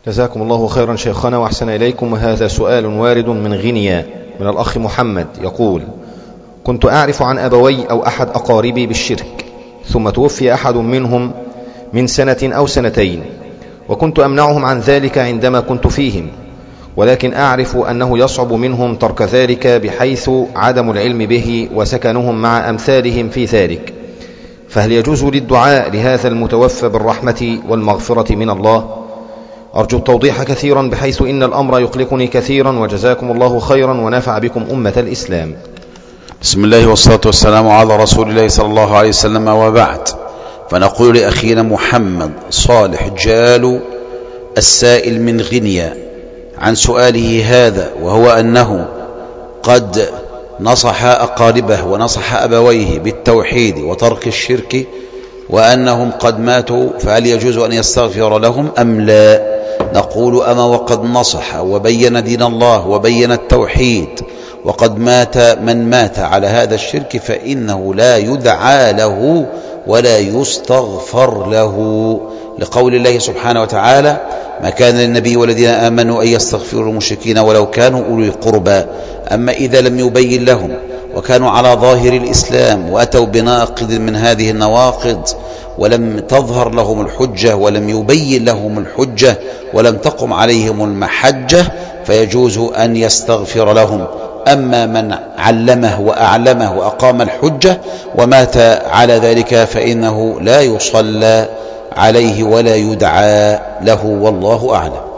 جزاكم الله خيرا شيخنا وأحسن إليكم. وهذا سؤال وارد من غينيا من الأخ محمد يقول: كنت أعرف عن أبوي أو أحد أقاربي بالشرك، ثم توفي أحد منهم من سنة أو سنتين، وكنت أمنعهم عن ذلك عندما كنت فيهم، ولكن أعرف أنه يصعب منهم ترك ذلك بحيث عدم العلم به وسكنهم مع أمثالهم في ذلك، فهل يجوز للدعاء لهذا المتوفى بالرحمة والمغفرة من الله؟ أرجو التوضيح كثيرا بحيث إن الأمر يقلقني كثيرا، وجزاكم الله خيرا ونفع بكم أمة الإسلام. بسم الله والصلاة والسلام على رسول الله صلى الله عليه وسلم، وبعد، فنقول لأخينا محمد صالح جالو السائل من غينيا عن سؤاله هذا، وهو أنه قد نصح أقاربه ونصح أبويه بالتوحيد وترك الشرك وأنهم قد ماتوا، فهل يجوز أن يستغفر لهم أم لا؟ نقول: أما وقد نصح وبين دين الله وبين التوحيد وقد مات من مات على هذا الشرك فإنه لا يدعى له ولا يستغفر له، لقول الله سبحانه وتعالى: ما كان للنبي والذين آمنوا أن يستغفروا للمشركين ولو كانوا أولي قربى. أما إذا لم يبين لهم وكانوا على ظاهر الإسلام وأتوا بناقض من هذه النواقض ولم تظهر لهم الحجة ولم يبين لهم الحجة ولم تقم عليهم المحجة فيجوز أن يستغفر لهم. أما من علمه وأعلمه وأقام الحجة ومات على ذلك فإنه لا يصلى عليه ولا يدعى له، والله أعلم.